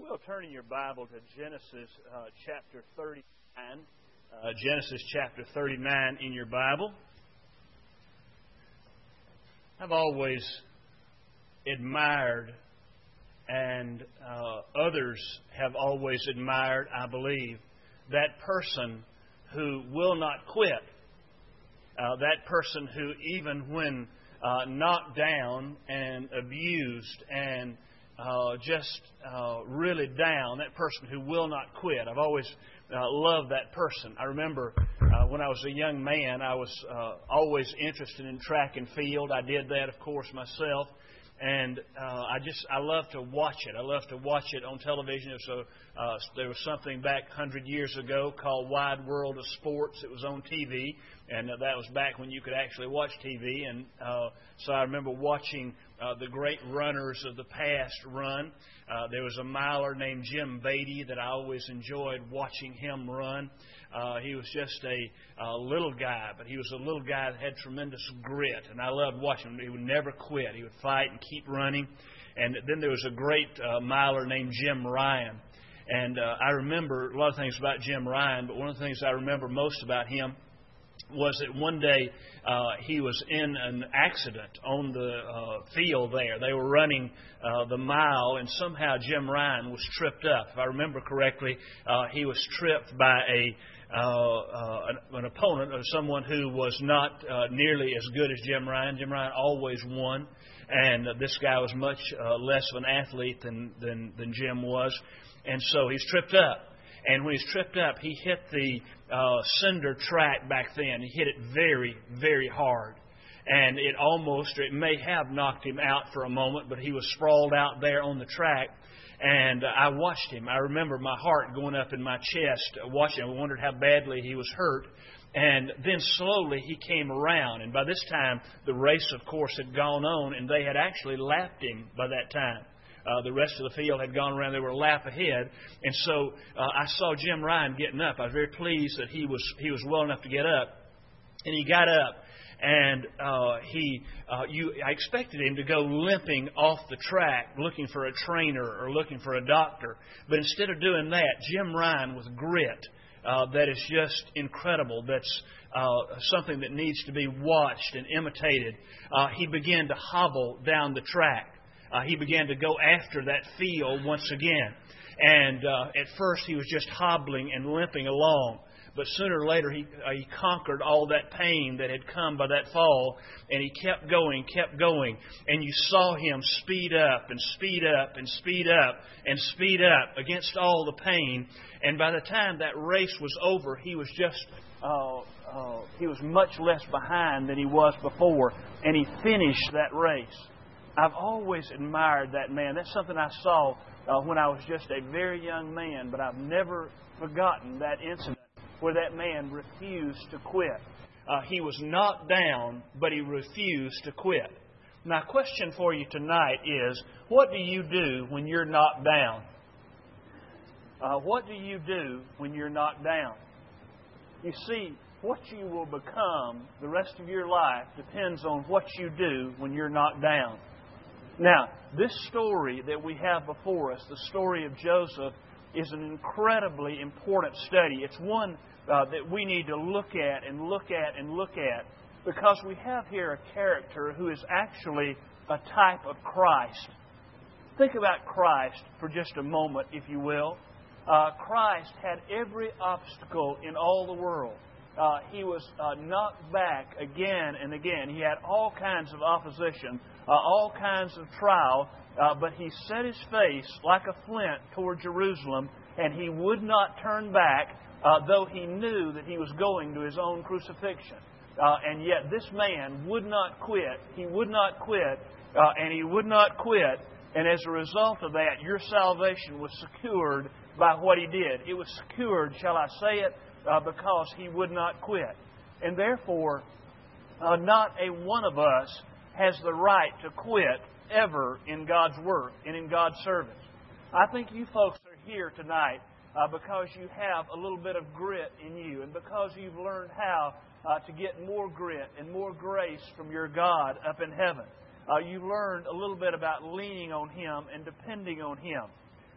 will, turn in your Bible to Genesis chapter 39. Genesis chapter 39 in your Bible. I've always admired, and others have always admired, I believe, that person who will not quit. That person who, even when knocked down and abused and just really down, that person who will not quit. I've always loved that person. I remember when I was a young man, I was always interested in track and field. I did that, of course, myself. And I love to watch it. I love to watch it on television. There was something back 100 years ago called Wide World of Sports. It was on TV, and that was back when you could actually watch TV. And so I remember watching the great runners of the past run. There was a miler named Jim Beatty that I always enjoyed watching him run. He was just a little guy, but he was a little guy that had tremendous grit, and I loved watching him. He would never quit. He would fight and keep running. And then there was a great miler named Jim Ryan. And I remember a lot of things about Jim Ryan, but one of the things I remember most about him was that one day he was in an accident on the field there. They were running the mile, and somehow Jim Ryan was tripped up. If I remember correctly, he was tripped by an opponent or someone who was not nearly as good as Jim Ryan. Jim Ryan always won, and this guy was much less of an athlete than Jim was. And so he's tripped up. And when he's tripped up, he hit the cinder track back then. He hit it very, very hard. And it may have knocked him out for a moment, but he was sprawled out there on the track. And I watched him. I remember my heart going up in my chest watching him. I wondered how badly he was hurt. And then slowly he came around. And by this time, the race, of course, had gone on, and they had actually lapped him by that time. The rest of the field had gone around. They were a lap ahead. And so I saw Jim Ryan getting up. I was very pleased that he was well enough to get up. And he got up. And I expected him to go limping off the track looking for a trainer or looking for a doctor. But instead of doing that, Jim Ryan, with grit that is just incredible, that's something that needs to be watched and imitated, he began to hobble down the track. He began to go after that field once again. And at first he was just hobbling and limping along. But sooner or later he conquered all that pain that had come by that fall. And he kept going. And you saw him speed up and speed up and speed up and speed up against all the pain. And by the time that race was over, he was just he was much less behind than he was before. And he finished that race. I've always admired that man. That's something I saw when I was just a very young man, but I've never forgotten that incident where that man refused to quit. He was knocked down, but he refused to quit. My question for you tonight is, what do you do when you're knocked down? What do you do when you're knocked down? You see, what you will become the rest of your life depends on what you do when you're knocked down. Now, this story that we have before us, the story of Joseph, is an incredibly important study. It's one that we need to look at and look at and look at, because we have here a character who is actually a type of Christ. Think about Christ for just a moment, if you will. Christ had every obstacle in all the world. He was knocked back again and again. He had all kinds of opposition, all kinds of trial, but he set his face like a flint toward Jerusalem, and he would not turn back, though he knew that he was going to his own crucifixion. And yet this man would not quit. He would not quit, and he would not quit. And as a result of that, your salvation was secured by what he did. It was secured, shall I say it, because he would not quit. And therefore, not a one of us has the right to quit ever in God's work and in God's service. I think you folks are here tonight because you have a little bit of grit in you, and because you've learned how to get more grit and more grace from your God up in heaven. You've learned a little bit about leaning on Him and depending on Him.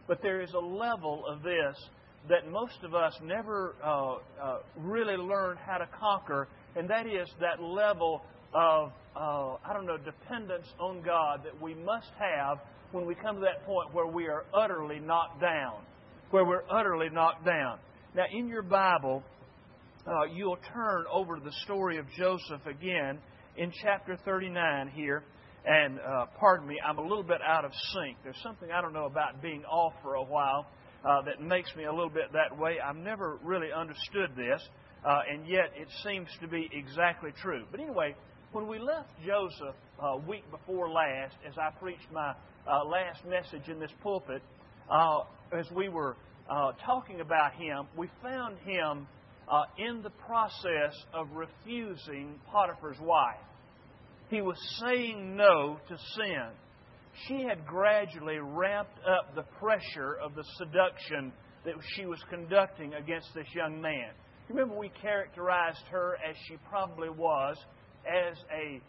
But there is a level of this that most of us never really learn how to conquer, and that is that level of, dependence on God that we must have when we come to that point where we are utterly knocked down. Where we're utterly knocked down. Now, in your Bible, you'll turn over to the story of Joseph again in chapter 39 here. And pardon me, I'm a little bit out of sync. There's something I don't know about being off for a while that makes me a little bit that way. I've never really understood this, and yet it seems to be exactly true. But anyway, when we left Joseph week before last, as I preached my last message in this pulpit, as we were talking about him, we found him in the process of refusing Potiphar's wife. He was saying no to sin. She had gradually ramped up the pressure of the seduction that she was conducting against this young man. You remember we characterized her as she probably was, as a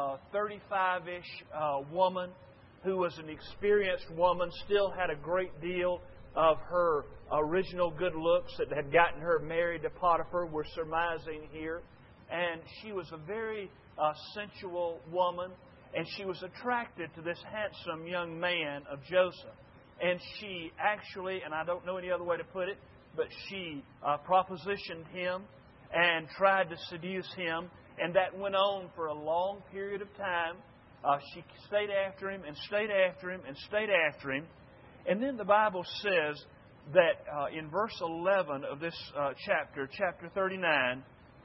35-ish woman who was an experienced woman, still had a great deal of her original good looks that had gotten her married to Potiphar, we're surmising here. And she was a very sensual woman, and she was attracted to this handsome young man of Joseph. And she actually, and I don't know any other way to put it, but she propositioned him and tried to seduce him, and that went on for a long period of time. She stayed after him and stayed after him and stayed after him. And then the Bible says that in verse 11 of this chapter 39,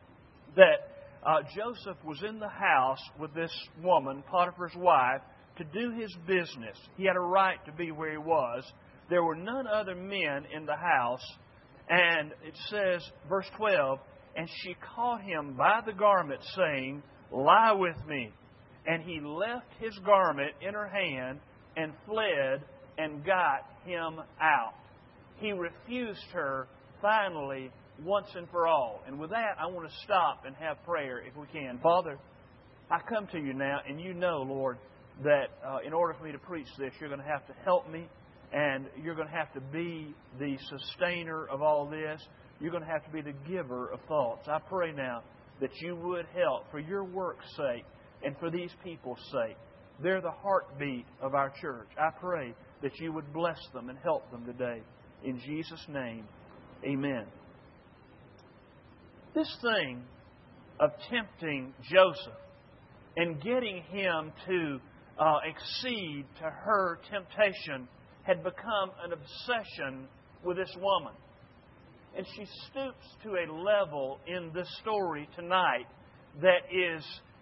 that Joseph was in the house with this woman, Potiphar's wife, to do his business. He had a right to be where he was. There were none other men in the house. And it says, verse 12, and she caught him by the garment, saying, lie with me. And he left his garment in her hand and fled and got him out. He refused her finally, once and for all. And with that, I want to stop and have prayer if we can. Father, I come to you now, and you know, Lord, that in order for me to preach this, you're going to have to help me, and you're going to have to be the sustainer of all this. You're going to have to be the giver of thoughts. I pray now that you would help for your work's sake and for these people's sake. They're the heartbeat of our church. I pray that you would bless them and help them today. In Jesus' name, amen. This thing of tempting Joseph and getting him to accede to her temptation had become an obsession with this woman. And she stoops to a level in this story tonight that is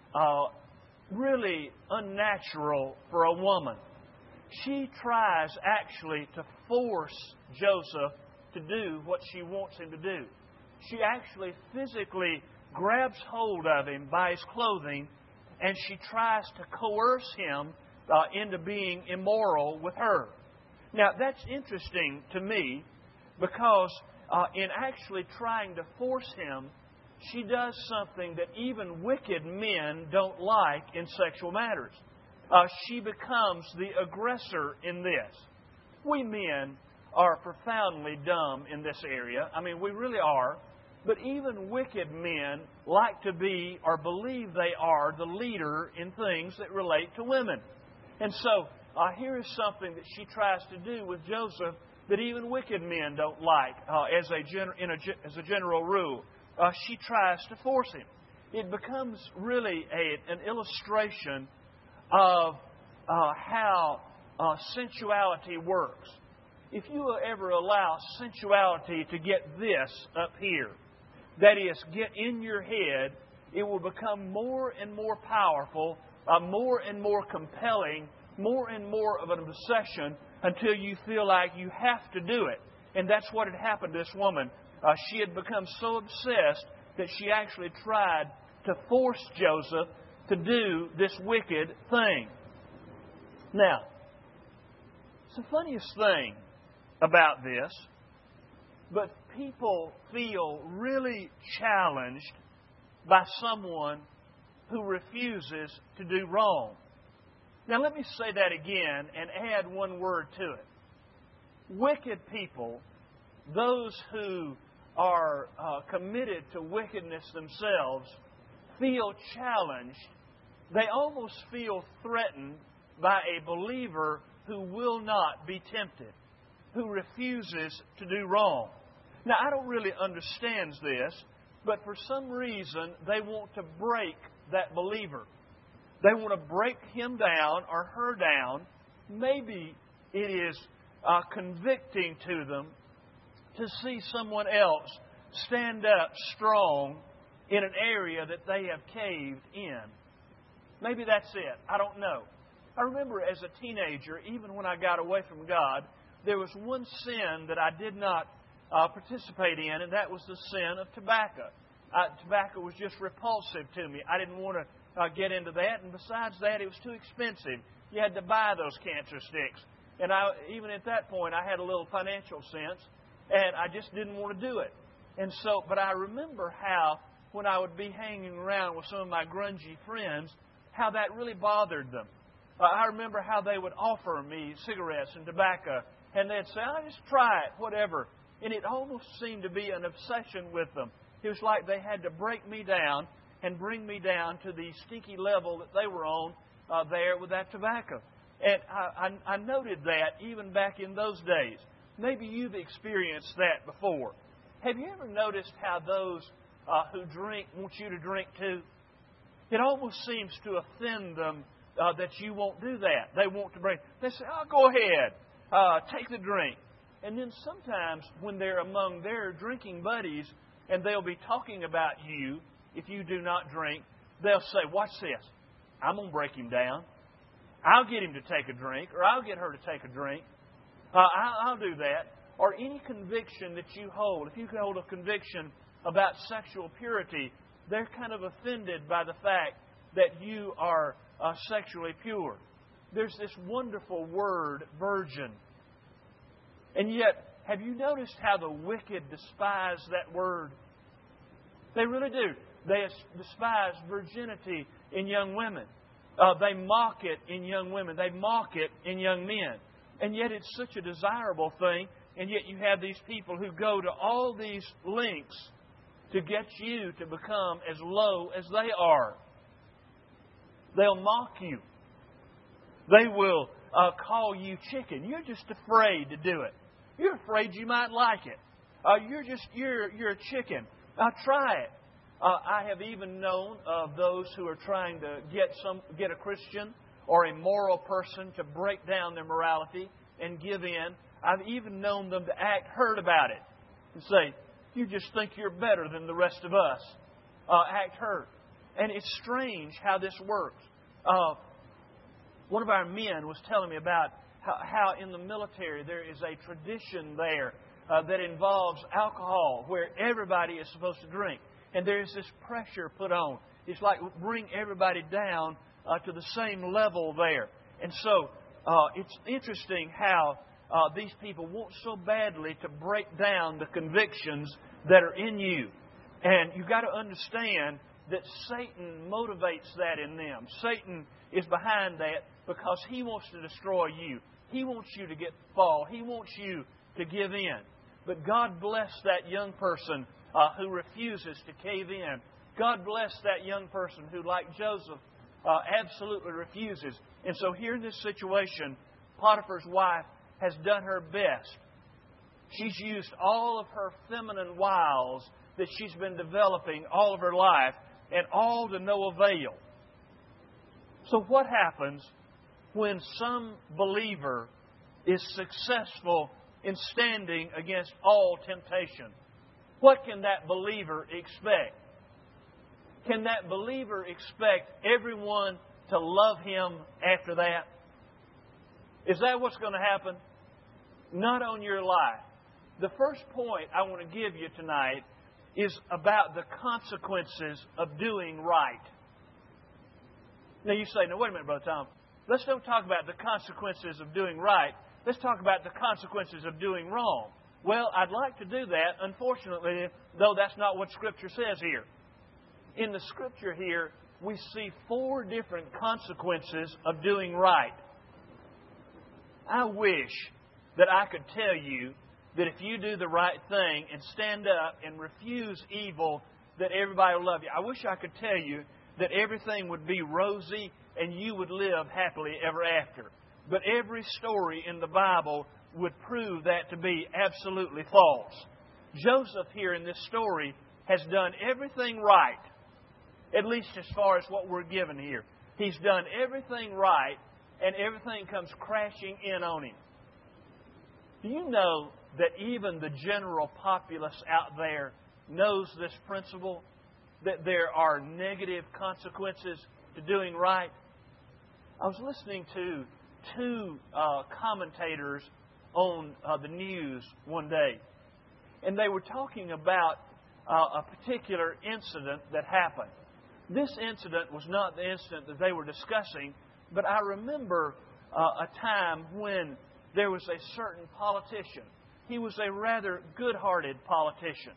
really unnatural for a woman. She tries actually to force Joseph to do what she wants him to do. She actually physically grabs hold of him by his clothing, and she tries to coerce him into being immoral with her. Now, that's interesting to me because in actually trying to force him, she does something that even wicked men don't like in sexual matters. She becomes the aggressor in this. We men are profoundly dumb in this area. I mean, we really are. But even wicked men like to be or believe they are the leader in things that relate to women. And so here is something that she tries to do with Joseph that even wicked men don't like as a general rule. She tries to force him. It becomes really an illustration of how sensuality works. If you will ever allow sensuality to get this up here, that is, get in your head, it will become more and more powerful, more and more compelling, more and more of an obsession until you feel like you have to do it. And that's what had happened to this woman. She had become so obsessed that she actually tried to force Joseph to do this wicked thing. Now, it's the funniest thing about this, but people feel really challenged by someone who refuses to do wrong. Now, let me say that again and add one word to it. wicked people, those who are committed to wickedness themselves, feel challenged. They almost feel threatened by a believer who will not be tempted, who refuses to do wrong. Now, I don't really understand this, but for some reason, they want to break that believer. They want to break him down or her down. Maybe it is convicting to them to see someone else stand up strong in an area that they have caved in. Maybe that's it. I don't know. I remember as a teenager, even when I got away from God, there was one sin that I did not participate in, and that was the sin of tobacco. Tobacco was just repulsive to me. I didn't want to get into that, and besides that, it was too expensive. You had to buy those cancer sticks. And even at that point, I had a little financial sense, and I just didn't want to do it. And so, but I remember how, when I would be hanging around with some of my grungy friends, how that really bothered them. I remember how they would offer me cigarettes and tobacco, and they'd say, just try it, whatever. And it almost seemed to be an obsession with them. It was like they had to break me down and bring me down to the stinky level that they were on there with that tobacco. And I noted that even back in those days. Maybe you've experienced that before. Have you ever noticed how those who drink want you to drink too? It almost seems to offend them that you won't do that. They want to bring. They say, go ahead, take the drink. And then sometimes when they're among their drinking buddies and they'll be talking about you, if you do not drink, they'll say, watch this, I'm going to break him down. I'll get him to take a drink, or I'll get her to take a drink. I'll do that. Or any conviction that you hold. If you hold a conviction about sexual purity, they're kind of offended by the fact that you are sexually pure. There's this wonderful word, virgin. And yet, have you noticed how the wicked despise that word? They really do. They despise virginity in young women. They mock it in young women. They mock it in young men. And yet it's such a desirable thing. And yet you have these people who go to all these lengths to get you to become as low as they are. They'll mock you. They will call you chicken. You're just afraid to do it. You're afraid you might like it. You're a chicken. Try it. I have even known of those who are trying to get a Christian or a moral person to break down their morality and give in. I've even known them to act hurt about it and say, you just think you're better than the rest of us. Act hurt. And it's strange how this works. One of our men was telling me about how in the military there is a tradition there that involves alcohol where everybody is supposed to drink. And there's this pressure put on. It's like bring everybody down to the same level there. And so it's interesting how these people want so badly to break down the convictions that are in you. And you've got to understand that Satan motivates that in them. Satan is behind that because he wants to destroy you. He wants you to fall. He wants you to give in. But God bless that young person who refuses to cave in. God bless that young person who, like Joseph, absolutely refuses. And so here in this situation, Potiphar's wife has done her best. She's used all of her feminine wiles that she's been developing all of her life, and all to no avail. So what happens when some believer is successful in standing against all temptation? What can that believer expect? Can that believer expect everyone to love him after that? Is that what's going to happen? Not on your life. The first point I want to give you tonight is about the consequences of doing right. Now you say, wait a minute, Brother Tom. Let's don't talk about the consequences of doing right. Let's talk about the consequences of doing wrong. Well, I'd like to do that. Unfortunately, though, that's not what Scripture says here. In the Scripture here, we see 4 different consequences of doing right. I wish that I could tell you that if you do the right thing and stand up and refuse evil, that everybody will love you. I wish I could tell you that everything would be rosy and you would live happily ever after. But every story in the Bible would prove that to be absolutely false. Joseph here in this story has done everything right, at least as far as what we're given here. He's done everything right, and everything comes crashing in on him. Do you know that even the general populace out there knows this principle, that there are negative consequences to doing right? I was listening to two commentators on the news one day, and they were talking about a particular incident that happened. This incident was not the incident that they were discussing, but I remember a time when there was a certain politician. He was a rather good-hearted politician.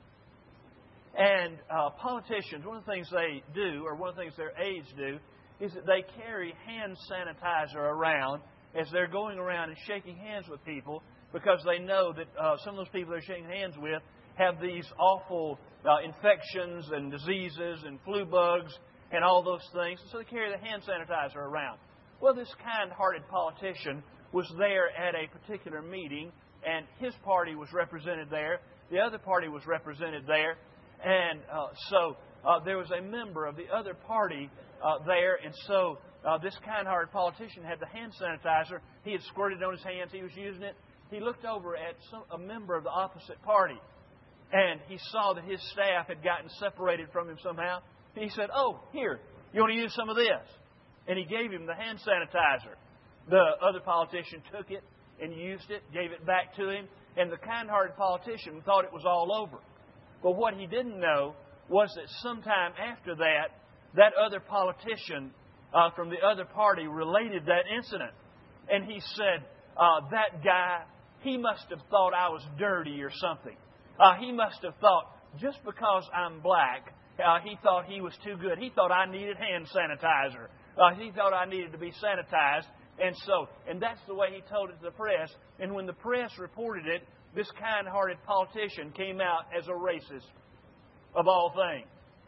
And politicians, one of the things they do, or one of the things their aides do, is that they carry hand sanitizer around as they're going around and shaking hands with people, because they know that some of those people they're shaking hands with have these awful infections and diseases and flu bugs and all those things. So they carry the hand sanitizer around. Well, this kind-hearted politician was there at a particular meeting, and his party was represented there. The other party was represented there. And so there was a member of the other party there, and so this kind-hearted politician had the hand sanitizer. He had squirted it on his hands. He was using it. He looked over at a member of the opposite party, and he saw that his staff had gotten separated from him somehow. And he said, "Oh, here, you want to use some of this?" And he gave him the hand sanitizer. The other politician took it and used it, gave it back to him, and the kind-hearted politician thought it was all over. But what he didn't know was that sometime after that, that other politician from the other party related that incident. And he said, that guy, he must have thought I was dirty or something. He must have thought, just because I'm black, he thought he was too good. He thought I needed hand sanitizer. He thought I needed to be sanitized. And that's the way he told it to the press. And when the press reported it, this kind-hearted politician came out as a racist, of all things.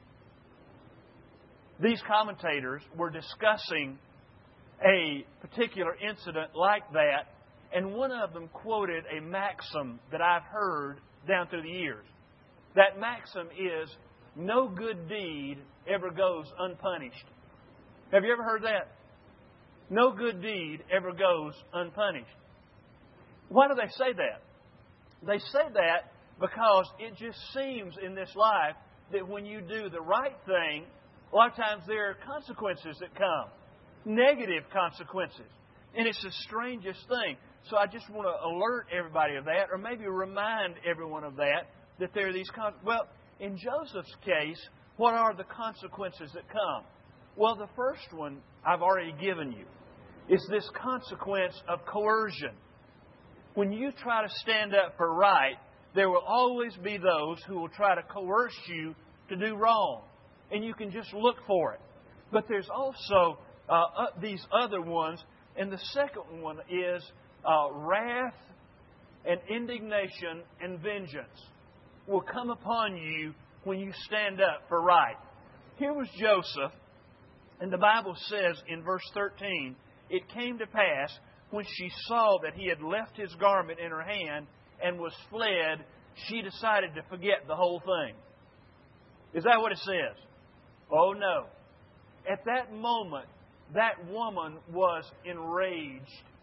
These commentators were discussing a particular incident like that, and one of them quoted a maxim that I've heard down through the years. That maxim is, no good deed ever goes unpunished. Have you ever heard that? No good deed ever goes unpunished. Why do they say that? They say that because it just seems in this life that when you do the right thing, a lot of times there are consequences that come. Negative consequences. And it's the strangest thing. So I just want to alert everybody of that, or maybe remind everyone of that there are these consequences. Well, in Joseph's case, what are the consequences that come? Well, the first one I've already given you is this consequence of coercion. When you try to stand up for right, there will always be those who will try to coerce you to do wrong. And you can just look for it. But there's also these other ones. And the second one is wrath and indignation and vengeance will come upon you when you stand up for right. Here was Joseph. And the Bible says in verse 13, it came to pass when she saw that he had left his garment in her hand and was fled, she decided to forget the whole thing. Is that what it says? Oh, no. At that moment, that woman was enraged.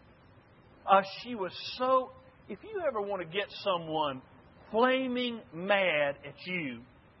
She was so... If you ever want to get someone flaming mad at you,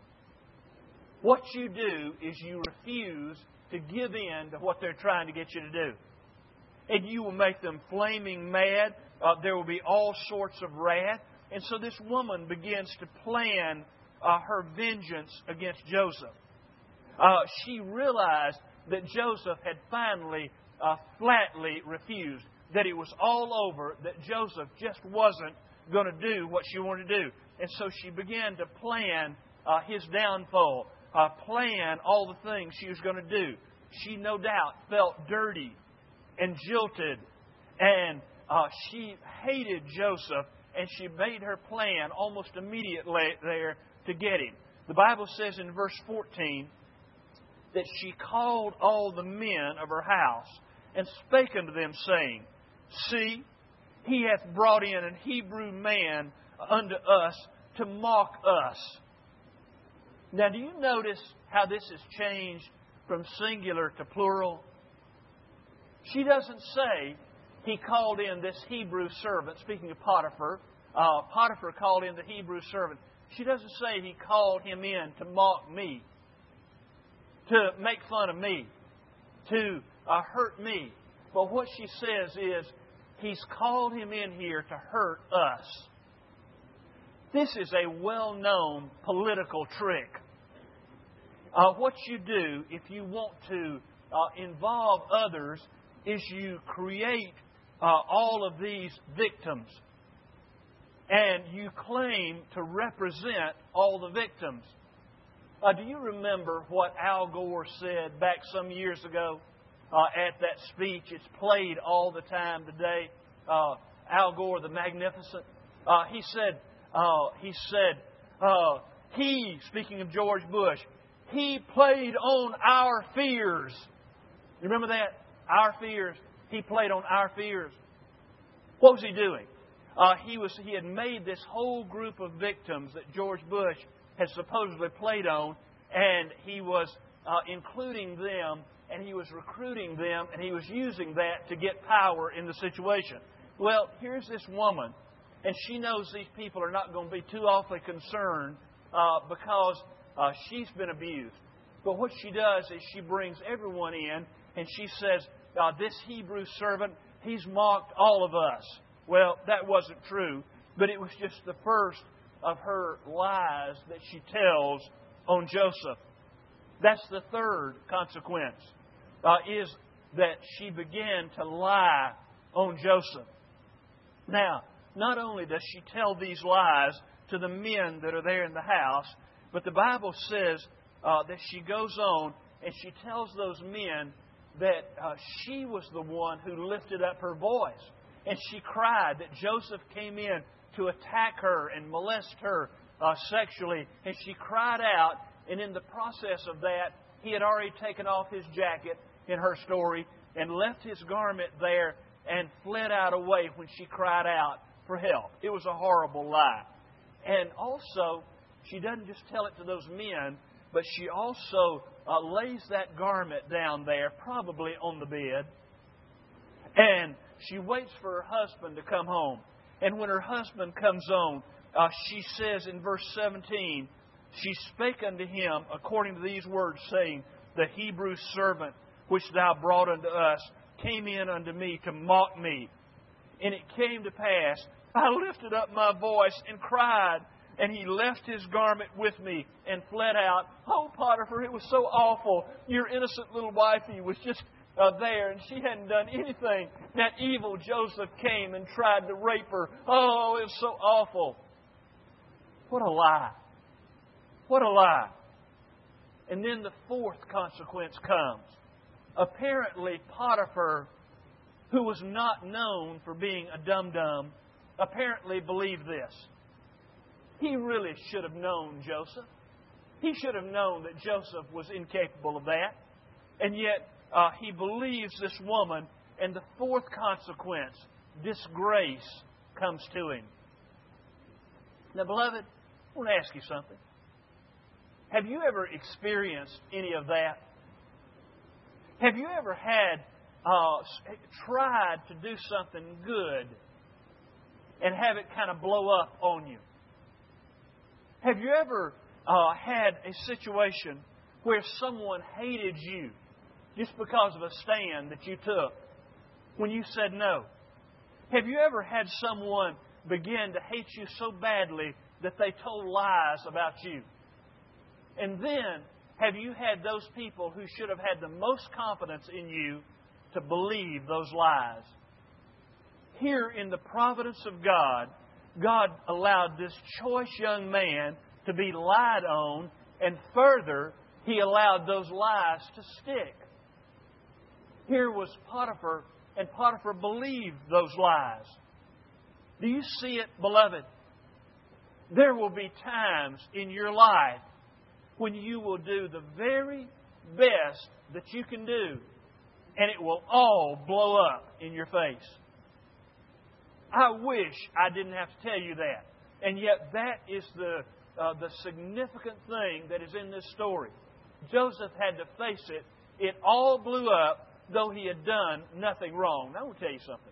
what you do is you refuse to give in to what they're trying to get you to do. And you will make them flaming mad. There will be all sorts of wrath. And so this woman begins to plan her vengeance against Joseph. She realized that Joseph had finally flatly refused, that it was all over, that Joseph just wasn't going to do what she wanted to do. And so she began to plan his downfall, plan all the things she was going to do. She no doubt felt dirty and jilted and she hated Joseph, and she made her plan almost immediately there to get him. The Bible says in verse 14 that she called all the men of her house and spake unto them, saying, See, he hath brought in an Hebrew man unto us to mock us. Now, do you notice how this has changed from singular to plural? She doesn't say he called in this Hebrew servant. Speaking of Potiphar, Potiphar called in the Hebrew servant. She doesn't say he called him in to mock me, to make fun of me, to hurt me. But what she says is, he's called him in here to hurt us. This is a well-known political trick. What you do if you want to involve others is you create all of these victims. And you claim to represent all the victims. Do you remember what Al Gore said back some years ago at that speech? It's played all the time today. Al Gore, the Magnificent. He said, speaking of George Bush, he played on our fears. You remember that? Our fears. He played on our fears. What was he doing? He had made this whole group of victims that George Bush had supposedly played on, and he was including them, and he was recruiting them, and he was using that to get power in the situation. Well, here's this woman, and she knows these people are not going to be too awfully concerned because she's been abused. But what she does is she brings everyone in, and she says, this Hebrew servant, he's mocked all of us. Well, that wasn't true, but it was just the first of her lies that she tells on Joseph. That's the third consequence, is that she began to lie on Joseph. Now, not only does she tell these lies to the men that are there in the house, but the Bible says that she goes on and she tells those men that she was the one who lifted up her voice. And she cried that Joseph came in to attack her and molest her sexually. And she cried out, and in the process of that, he had already taken off his jacket in her story and left his garment there and fled out away when she cried out for help. It was a horrible lie. And also, she doesn't just tell it to those men, but she also lays that garment down there, probably on the bed, and she waits for her husband to come home. And when her husband comes on, she says in verse 17, she spake unto him according to these words, saying, The Hebrew servant which thou brought unto us came in unto me to mock me. And it came to pass, I lifted up my voice and cried, and he left his garment with me and fled out. Oh, Potiphar, it was so awful. Your innocent little wifey was just there, and she hadn't done anything. That evil Joseph came and tried to rape her. Oh, it was so awful. What a lie. What a lie. And then the fourth consequence comes. Apparently, Potiphar, who was not known for being a dum-dum, apparently believed this. He really should have known Joseph. He should have known that Joseph was incapable of that. And yet, he believes this woman, and the fourth consequence, disgrace, comes to him. Now, beloved, I want to ask you something. Have you ever experienced any of that? Have you ever had tried to do something good and have it kind of blow up on you? Have you ever had a situation where someone hated you just because of a stand that you took when you said no? Have you ever had someone begin to hate you so badly that they told lies about you? And then, have you had those people who should have had the most confidence in you to believe those lies? Here in the providence of God, God allowed this choice young man to be lied on, and further, He allowed those lies to stick. Here was Potiphar And Potiphar believed those lies. Do you see it, beloved? There will be times in your life when you will do the very best that you can do, and it will all blow up in your face. I wish I didn't have to tell you that. And yet that is the significant thing that is in this story. Joseph had to face it. It all blew up, though he had done nothing wrong. Now, I want to tell you something.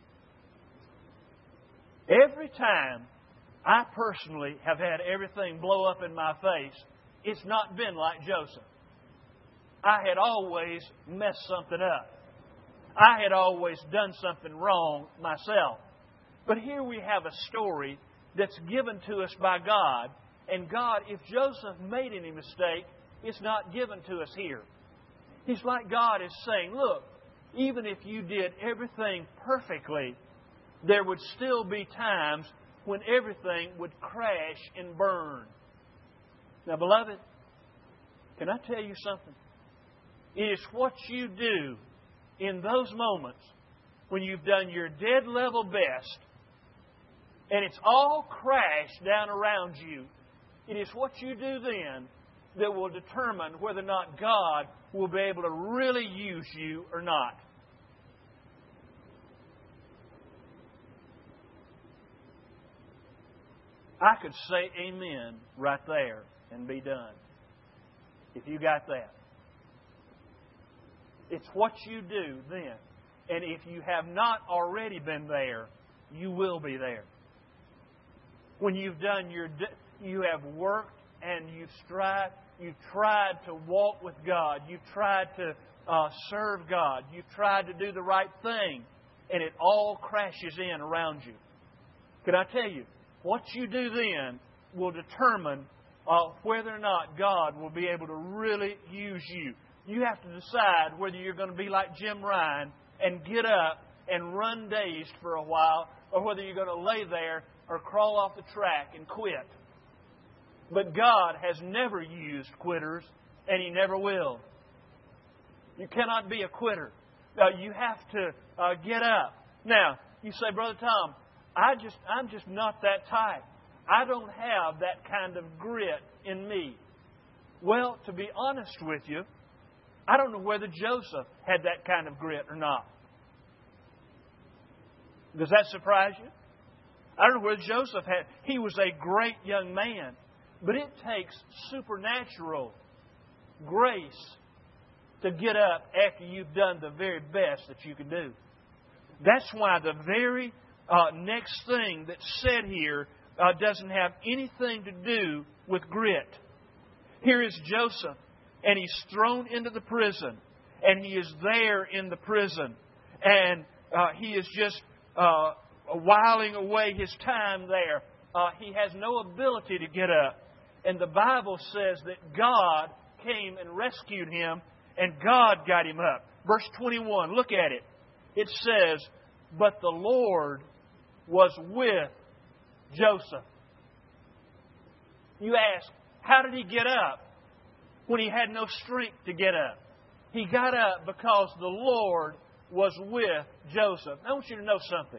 Every time I personally have had everything blow up in my face, it's not been like Joseph. I had always messed something up. I had always done something wrong myself. But here we have a story that's given to us by God. And God, if Joseph made any mistake, it's not given to us here. He's like God is saying, look, even if you did everything perfectly, there would still be times when everything would crash and burn. Now, beloved, can I tell you something? It is what you do in those moments when you've done your dead level best and it's all crashed down around you. It is what you do then that will determine whether or not God will be able to really use you or not. I could say amen right there and be done. If you got that. It's what you do then. And if you have not already been there, you will be there. When you've done you have worked and you've tried to walk with God. You've tried to serve God. You've tried to do the right thing. And it all crashes in around you. Can I tell you, what you do then will determine whether or not God will be able to really use you. You have to decide whether you're going to be like Jim Ryan and get up and run dazed for a while, or whether you're going to lay there or crawl off the track and quit. But God has never used quitters, and He never will. You cannot be a quitter. You have to get up. Now, you say, Brother Tom, I'm just not that type. I don't have that kind of grit in me. Well, to be honest with you, I don't know whether Joseph had that kind of grit or not. Does that surprise you? I don't know whether Joseph had. He was a great young man. But it takes supernatural grace to get up after you've done the very best that you can do. That's why the very next thing that's said here doesn't have anything to do with grit. Here is Joseph, and he's thrown into the prison, and he is there in the prison, and he is just whiling away his time there. He has no ability to get up. And the Bible says that God came and rescued him, and God got him up. Verse 21, look at it. It says, but the Lord was with Joseph. You ask, how did he get up when he had no strength to get up? He got up because the Lord was with Joseph. I want you to know something.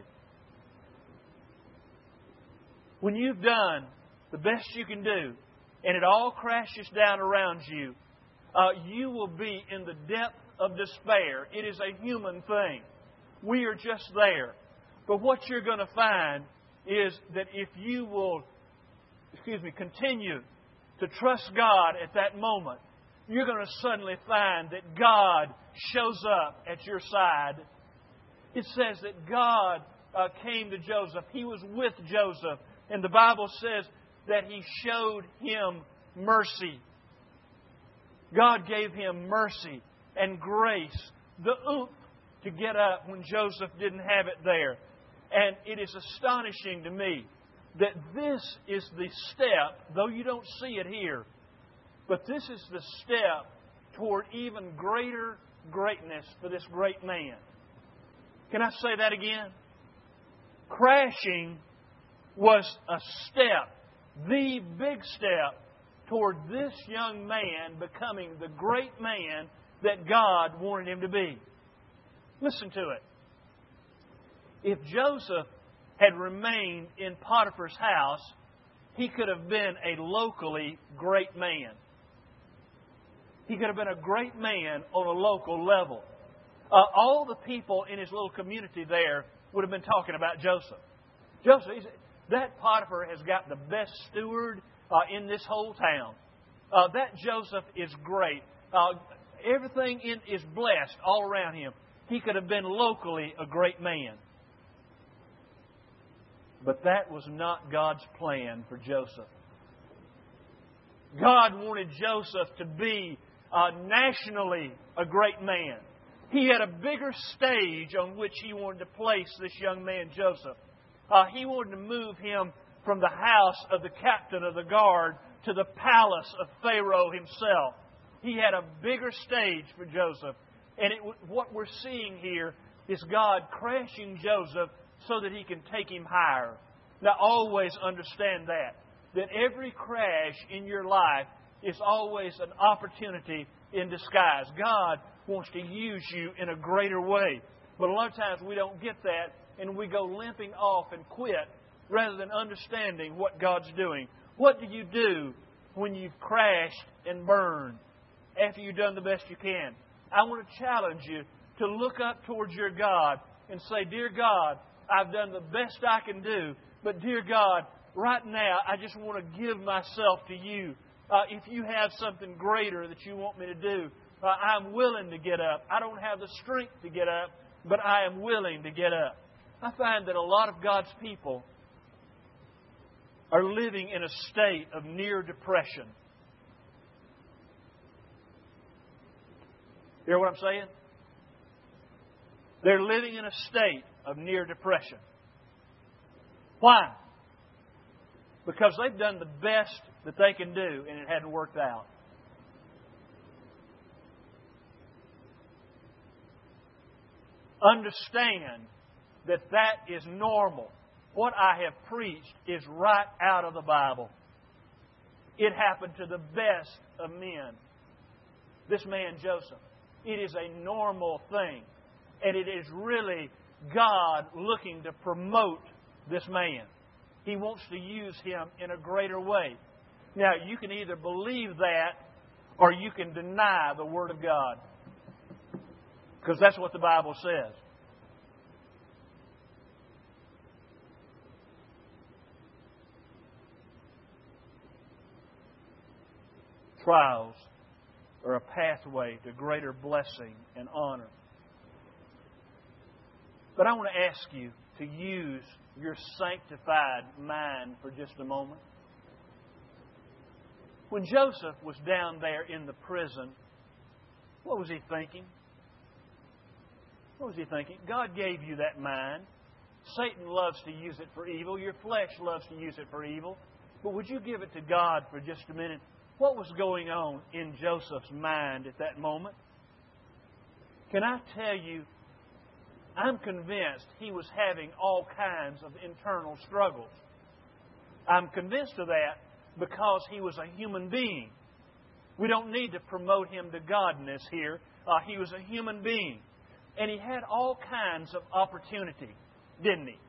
When you've done the best you can do, and it all crashes down around you, you will be in the depth of despair. It is a human thing. We are just there. But what you're going to find is that if you will, continue to trust God at that moment, you're going to suddenly find that God shows up at your side. It says that God came to Joseph. He was with Joseph. And the Bible says that He showed him mercy. God gave him mercy and grace, the oomph to get up when Joseph didn't have it there. And it is astonishing to me that this is the step, though you don't see it here, but this is the step toward even greater greatness for this great man. Can I say that again? Crashing was a step, the big step toward this young man becoming the great man that God wanted him to be. Listen to it. If Joseph had remained in Potiphar's house, he could have been a locally great man. He could have been a great man on a local level. All the people in his little community there would have been talking about Joseph. Joseph, that Potiphar has got the best steward in this whole town. That Joseph is great. Everything is blessed all around him. He could have been locally a great man. But that was not God's plan for Joseph. God wanted Joseph to be nationally a great man. He had a bigger stage on which He wanted to place this young man, Joseph. He wanted to move him from the house of the captain of the guard to the palace of Pharaoh himself. He had a bigger stage for Joseph. And what we're seeing here is God crashing Joseph so that He can take him higher. Now, always understand that every crash in your life is always an opportunity in disguise. God wants to use you in a greater way. But a lot of times we don't get that, and we go limping off and quit rather than understanding what God's doing. What do you do when you've crashed and burned after you've done the best you can? I want to challenge you to look up towards your God and say, Dear God, I've done the best I can do, but dear God, right now I just want to give myself to You. If You have something greater that You want me to do, I'm willing to get up. I don't have the strength to get up, but I am willing to get up. I find that a lot of God's people are living in a state of near depression. You hear what I'm saying? They're living in a state of near depression. Why? Because they've done the best that they can do and it hadn't worked out. Understand that that is normal. What I have preached is right out of the Bible. It happened to the best of men. This man, Joseph. It is a normal thing. And it is really God looking to promote this man. He wants to use him in a greater way. Now, you can either believe that or you can deny the Word of God. Because that's what the Bible says. Trials are a pathway to greater blessing and honor. But I want to ask you to use your sanctified mind for just a moment. When Joseph was down there in the prison, what was he thinking? What was he thinking? God gave you that mind. Satan loves to use it for evil. Your flesh loves to use it for evil. But would you give it to God for just a minute? What was going on in Joseph's mind at that moment? Can I tell you, I'm convinced he was having all kinds of internal struggles. I'm convinced of that because he was a human being. We don't need to promote him to godness here. He was a human being. And he had all kinds of opportunity, didn't he?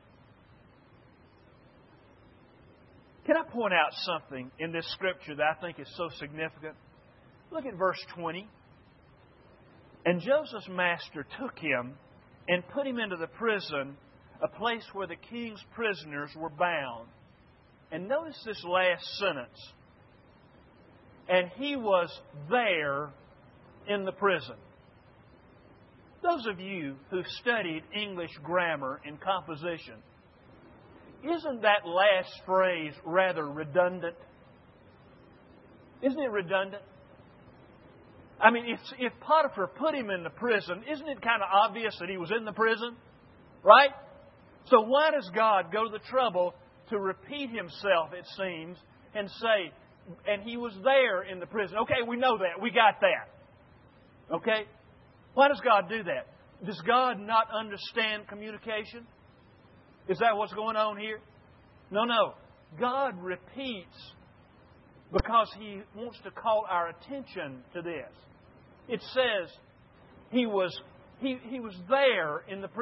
Can I point out something in this scripture that I think is so significant? Look at verse 20. And Joseph's master took him and put him into the prison, a place where the king's prisoners were bound. And notice this last sentence. And he was there in the prison. Those of you who studied English grammar and composition, isn't that last phrase rather redundant? Isn't it redundant? I mean, if Potiphar put him in the prison, isn't it kind of obvious that he was in the prison? Right? So why does God go to the trouble to repeat Himself, it seems, and say, and he was there in the prison? Okay, we know that. We got that. Okay? Why does God do that? Does God not understand communication? Is that what's going on here? No. God repeats because He wants to call our attention to this. It says he was there in the prison.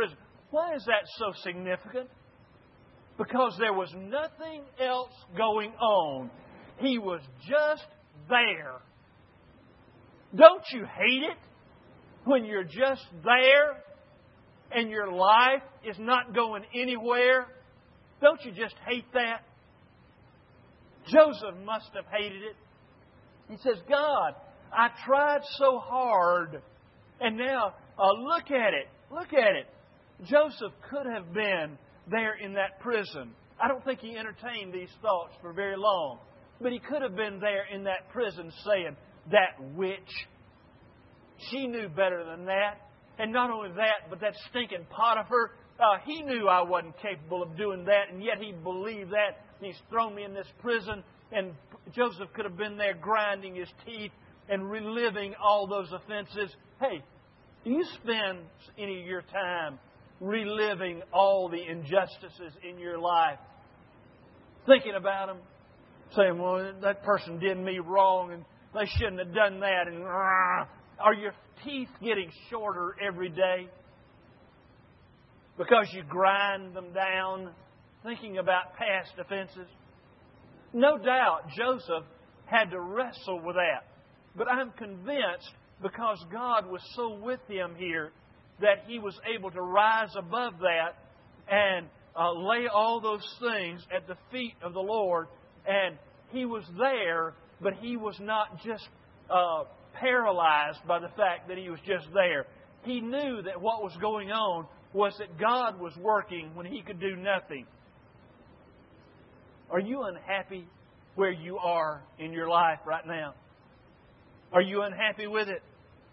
Why is that so significant? Because there was nothing else going on. He was just there. Don't you hate it when you're just there and your life is not going anywhere? Don't you just hate that? Joseph must have hated it. He says, God, I tried so hard, and now look at it. Look at it. Joseph could have been there in that prison. I don't think he entertained these thoughts for very long. But he could have been there in that prison saying, that witch, she knew better than that. And not only that, but that stinking Potiphar, he knew I wasn't capable of doing that, and yet he believed that. He's thrown me in this prison. And Joseph could have been there grinding his teeth and reliving all those offenses. Hey, do you spend any of your time reliving all the injustices in your life? Thinking about them? Saying, well, that person did me wrong and they shouldn't have done that. And are your teeth getting shorter every day because you grind them down thinking about past offenses? No doubt Joseph had to wrestle with that. But I'm convinced because God was so with him here that he was able to rise above that and lay all those things at the feet of the Lord. And he was there, but he was not just paralyzed by the fact that he was just there. He knew that what was going on was that God was working when he could do nothing. Are you unhappy where you are in your life right now? Are you unhappy with it?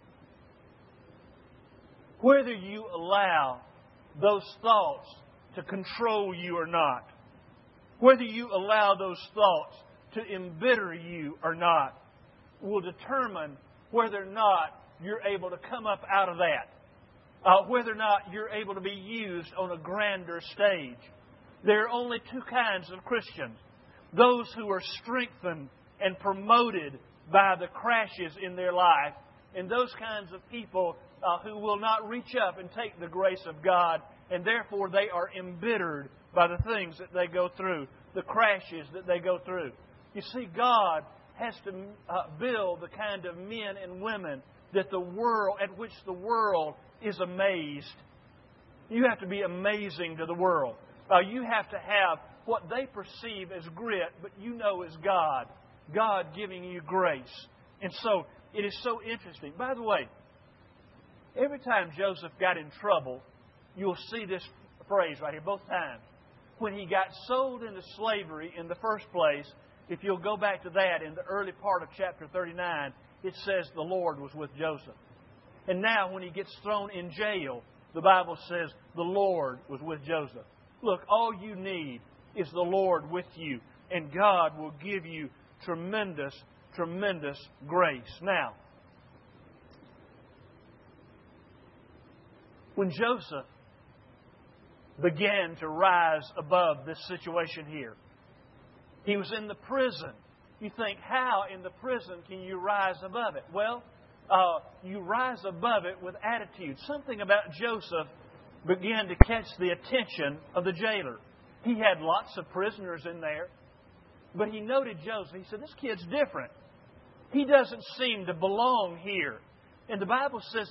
Whether you allow those thoughts to control you or not, whether you allow those thoughts to embitter you or not, will determine whether or not you're able to come up out of that, whether or not you're able to be used on a grander stage. There are only two kinds of Christians. Those who are strengthened and promoted by the crashes in their life, and those kinds of people who will not reach up and take the grace of God, and therefore they are embittered by the things that they go through, the crashes that they go through. You see, God has to build the kind of men and women that at which the world is amazed. You have to be amazing to the world. You have to have what they perceive as grit, but you know is God. God giving you grace. And so, it is so interesting. By the way, every time Joseph got in trouble, you'll see this phrase right here, both times. When he got sold into slavery in the first place, if you'll go back to that in the early part of chapter 39, it says the Lord was with Joseph. And now when he gets thrown in jail, the Bible says the Lord was with Joseph. Look, all you need is the Lord with you, and God will give you tremendous, tremendous grace. Now, when Joseph began to rise above this situation here, he was in the prison. You think, how in the prison can you rise above it? Well, you rise above it with attitude. Something about Joseph began to catch the attention of the jailer. He had lots of prisoners in there, but he noted Joseph. He said, this kid's different. He doesn't seem to belong here. And the Bible says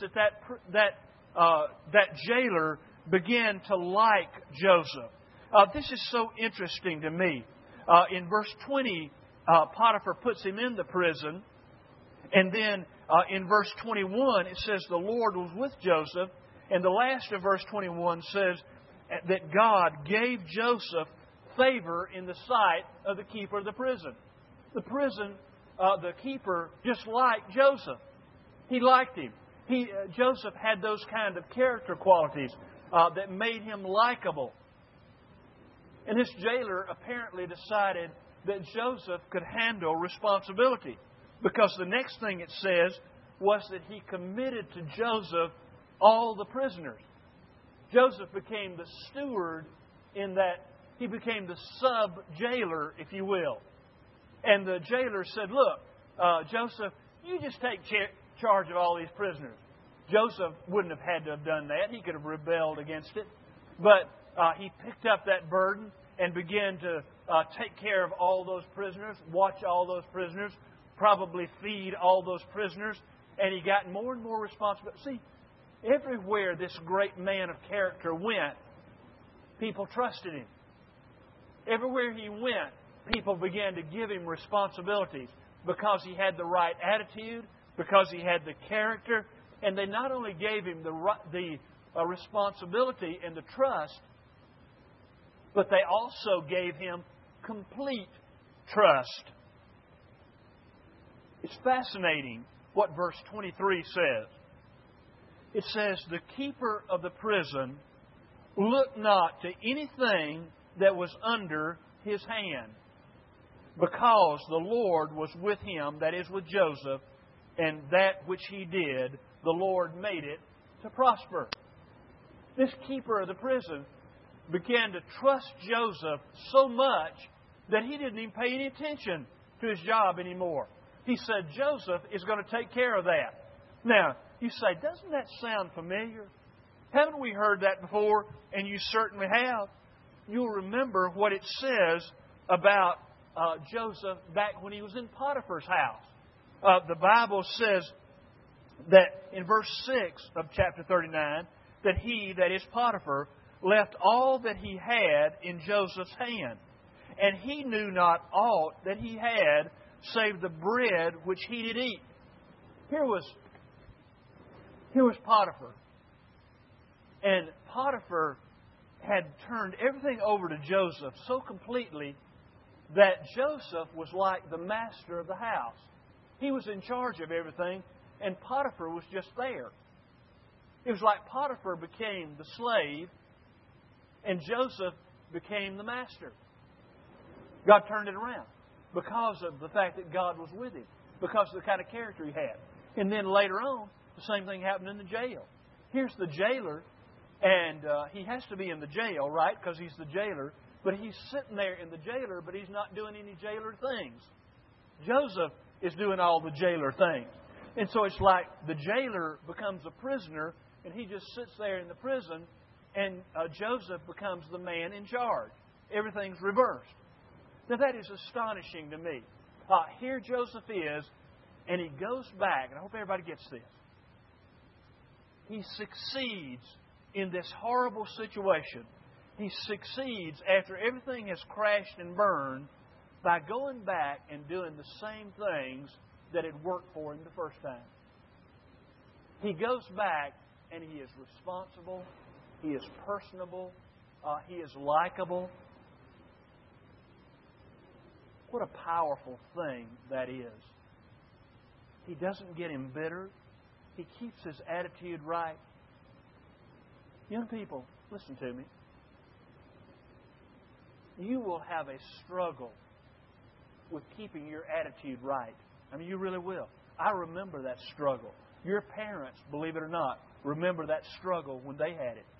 that jailer began to like Joseph. This is so interesting to me. In verse 20, Potiphar puts him in the prison. And then in verse 21, it says the Lord was with Joseph. And the last of verse 21 says that God gave Joseph favor in the sight of the keeper of the prison. The keeper just liked Joseph. He liked him. Joseph had those kind of character qualities that made him likable. And this jailer apparently decided that Joseph could handle responsibility, because the next thing it says was that he committed to Joseph all the prisoners. Joseph became the steward in that he became the sub-jailer, if you will. And the jailer said, look, Joseph, you just take charge of all these prisoners. Joseph wouldn't have had to have done that. He could have rebelled against it. But he picked up that burden and began to take care of all those prisoners, watch all those prisoners, probably feed all those prisoners, and he got more and more responsibility. See, everywhere this great man of character went, people trusted him. Everywhere he went, people began to give him responsibilities because he had the right attitude, because he had the character, and they not only gave him the responsibility and the trust, but they also gave him complete trust. It's fascinating what verse 23 says. It says, "The keeper of the prison looked not to anything that was under his hand, because the Lord was with him," that is, with Joseph, "and that which he did, the Lord made it to prosper." This keeper of the prison began to trust Joseph so much that he didn't even pay any attention to his job anymore. He said, "Joseph is going to take care of that." Now, you say, doesn't that sound familiar? Haven't we heard that before? And you certainly have. You'll remember what it says about Joseph back when he was in Potiphar's house. The Bible says that in verse 6 of chapter 39, that he, that is Potiphar, left all that he had in Joseph's hand. And he knew not aught that he had, save the bread which he did eat. Here was Potiphar. And Potiphar had turned everything over to Joseph so completely that Joseph was like the master of the house. He was in charge of everything, and Potiphar was just there. It was like Potiphar became the slave, and Joseph became the master. God turned it around because of the fact that God was with him, because of the kind of character he had. And then later on, the same thing happened in the jail. Here's the jailer, and he has to be in the jail, right, because he's the jailer. But he's sitting there in the jailer, but he's not doing any jailer things. Joseph is doing all the jailer things. And so it's like the jailer becomes a prisoner, and he just sits there in the prison, and Joseph becomes the man in charge. Everything's reversed. Now that is astonishing to me. Here Joseph is, and he goes back, and I hope everybody gets this. He succeeds in this horrible situation. He succeeds after everything has crashed and burned by going back and doing the same things that had worked for him the first time. He goes back and he is responsible. He is personable. He is likable. What a powerful thing that is. He doesn't get embittered. He keeps his attitude right. Young people, listen to me. You will have a struggle with keeping your attitude right. I mean, you really will. I remember that struggle. Your parents, believe it or not, remember that struggle when they had it.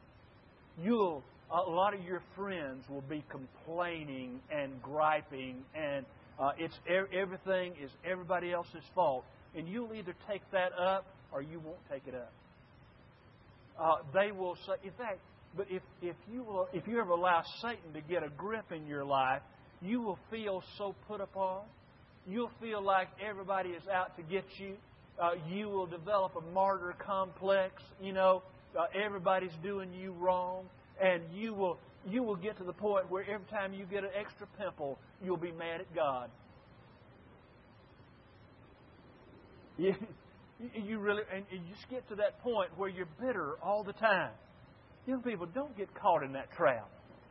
A lot of your friends will be complaining and griping, and everything is everybody else's fault. And you'll either take that up or you won't take it up. They will say, in fact, but if you ever allow Satan to get a grip in your life, you will feel so put upon. You'll feel like everybody is out to get you. You will develop a martyr complex. Everybody's doing you wrong, and you will get to the point where every time you get an extra pimple, you'll be mad at God. You really, and you just get to that point where you're bitter all the time. Young people, don't get caught in that trap.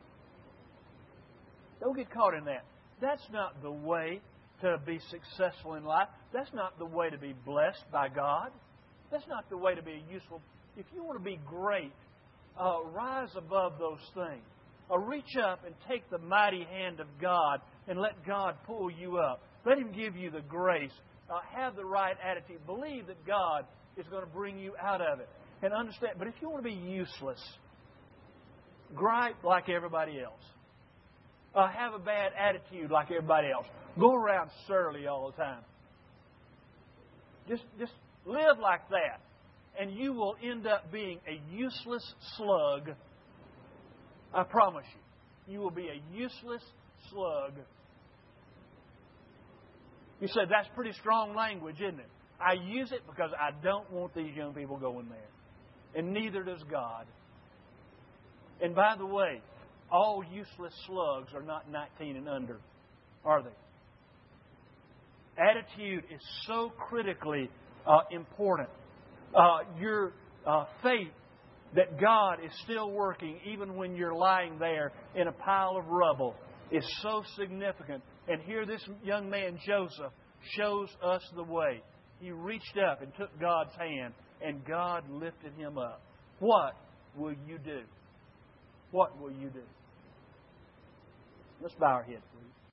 Don't get caught in that. That's not the way to be successful in life. That's not the way to be blessed by God. That's not the way to be useful. If you want to be great, rise above those things. Reach up and take the mighty hand of God and let God pull you up. Let Him give you the grace. Have the right attitude. Believe that God is going to bring you out of it. And understand, but if you want to be useless, gripe like everybody else. Have a bad attitude like everybody else. Go around surly all the time. Just live like that. And you will end up being a useless slug I promise you, you will be a useless slug. You said, that's pretty strong language, isn't it? I use it because I don't want these young people going there. And neither does God. And by the way, all useless slugs are not 19 and under, are they? Attitude is so critically important. Your faith that God is still working even when you're lying there in a pile of rubble is so significant. And here this young man, Joseph, shows us the way. He reached up and took God's hand, and God lifted him up. What will you do? What will you do? Let's bow our heads, please.